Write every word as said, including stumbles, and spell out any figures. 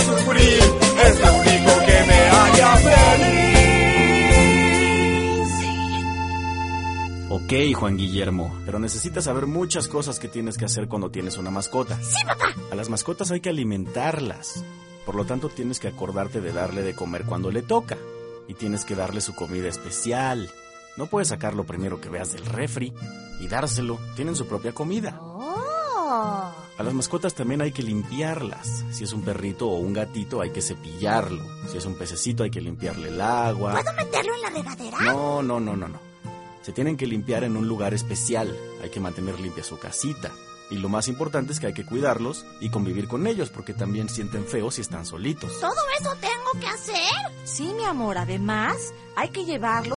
sufrir, es lo único que me haría feliz. Ok, Juan Guillermo, pero necesitas saber muchas cosas que tienes que hacer cuando tienes una mascota. Sí, papá. A las mascotas hay que alimentarlas. Por lo tanto, tienes que acordarte de darle de comer cuando le toca. Y tienes que darle su comida especial. No puedes sacar lo primero que veas del refri y dárselo. Tienen su propia comida. Oh. A las mascotas también hay que limpiarlas. Si es un perrito o un gatito, hay que cepillarlo. Si es un pececito, hay que limpiarle el agua. ¿Puedo meterlo en la regadera? No, no, no, no, no. Se tienen que limpiar en un lugar especial. Hay que mantener limpia su casita. Y lo más importante es que hay que cuidarlos y convivir con ellos, porque también sienten feo si están solitos. ¿Todo eso tengo que hacer? Sí, mi amor, además hay que llevarlo